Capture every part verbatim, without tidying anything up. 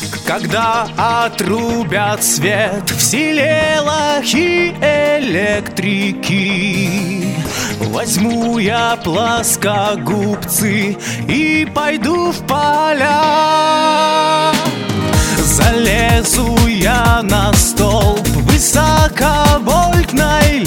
Когда отрубят свет в селе лохи электрики, возьму я плоскогубцы и пойду в поля. Залезу я на столб высоковольтной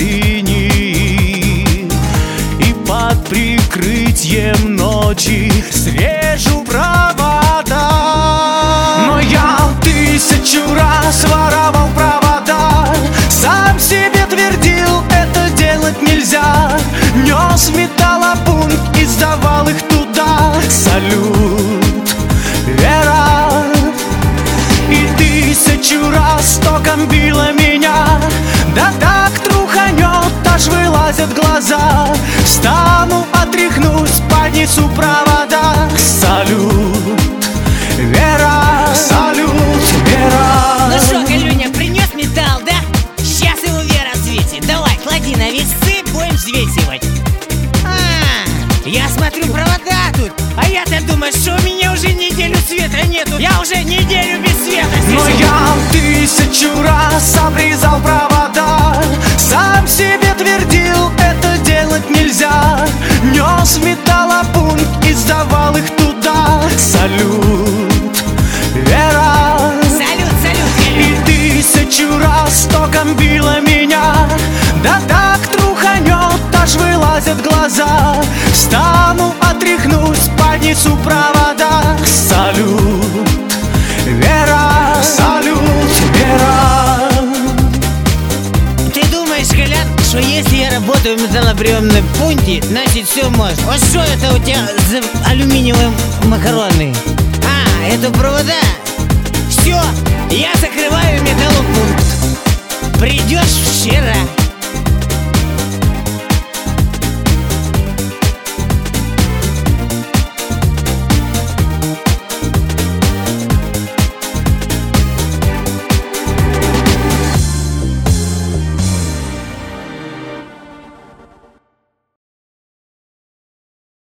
линии и под прикрытием ночи срежу провода. Но я тысячу раз воровал провода, сам себе твердил, это делать нельзя. Нес в металлопункт и сдавал их туда. Салют, Вера! И тысячу раз током било меня, да так труханет, аж вылазят глаза. Встану, отряхнусь, поднесу провода. Салют, Вера! Салют, Вера! Ну что, Галюня, принес металл, да? Сейчас его Вера взвесит. Давай, клади на весы, будем взвесивать. А, я смотрю, провода тут. А я-то думаю, что у меня уже неделю света нету. Я уже неделю без света сижу. Но я тысячу раз обрезал провода, сам себе твердил, это делать нельзя. Нес в металлопункт и сдавал их туда. Салют, Вера! Салют, салют, Галюня! И тысячу раз током било меня, да так труханет, аж вылазят глаза. Встану, отряхнусь, поднесу провода. Салют, Вера! Салют, Вера! Ты думаешь, Колян, что если я работаю в металлоприемном пункте, значит все можно? Вот что это у тебя за алюминиевые макароны? А, это провода? Все, я закрываю металлопункт. Придешь вчера.